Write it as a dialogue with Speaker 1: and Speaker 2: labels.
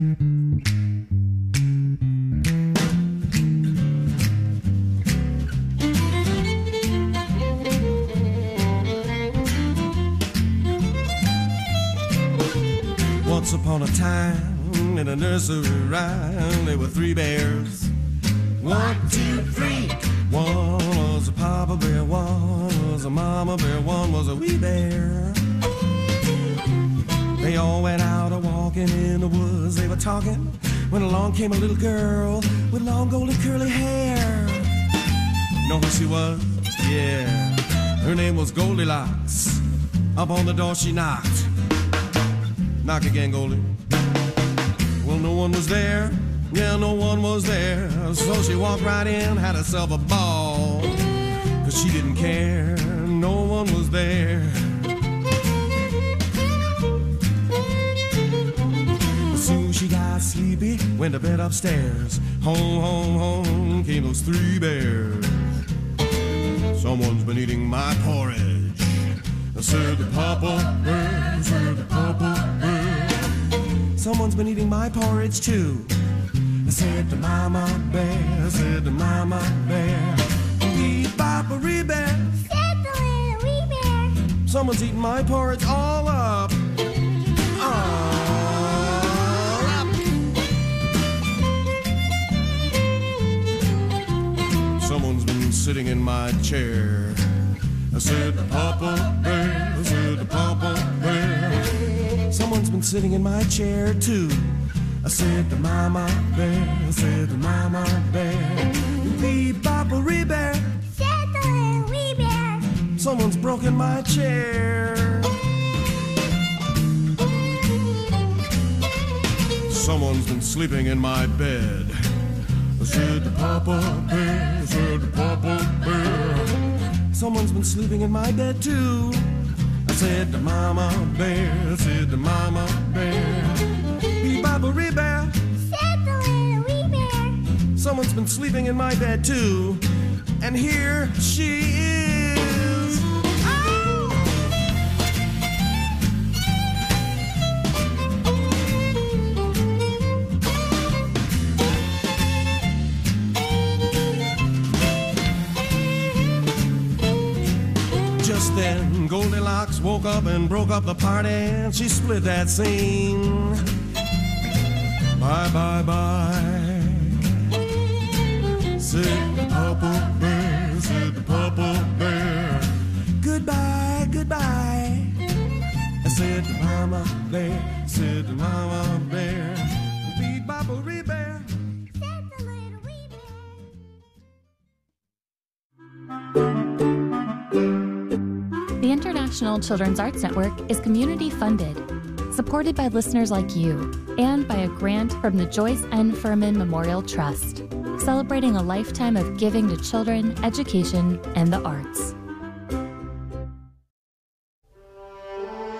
Speaker 1: Once upon a time, in a nursery rhyme, there were three bears. 1, 2, 3. One was a papa bear, one was a mama bear, one was a wee bear. They all went out a-walking in the woods. They were talking when along came a little girl with long golden curly hair. Know who she was? Yeah, her name was Goldilocks. Up on the door she knocked. Knock again, Goldie. Well, no one was there. Yeah, no one was there. So she walked right in, had herself a ball. 'Cause she didn't care, no one was there. Soon she got sleepy, went to bed upstairs. Home, home, home came those three bears. Someone's been eating my porridge, said the papa bear, said the papa bear. Someone's been eating my porridge too, said the mama bear, said the mama bear. Wee papa wee bear, said the little wee bear. Someone's eating my porridge all up. All up. Someone's been sitting in my chair. I said the papa bear, I said the papa bear. Someone's been sitting in my chair too. I said the mama bear, I said the mama bear. Wee papa wee bear, said the little wee bear. Someone's broken my chair. Someone's been sleeping in my bed. I said the papa bear, I said the papa bear. Someone's been sleeping in my bed too. I said the mama bear, I said the mama bear. Wee papa wee bear, said the little wee bear. Someone's been sleeping in my bed too. And here she is. Oh! Just then Goldilocks woke up and broke up the party, and she split that scene. Bye, bye, bye, said the papa bear, said the papa bear. Goodbye, goodbye, I said the mama bear, said the mama bear. Wee papa wee bear, said the little wee bear.
Speaker 2: The International Children's Arts Network is community funded, supported by listeners like you, and by a grant from the Joyce N. Furman Memorial Trust, celebrating a lifetime of giving to children, education, and the arts.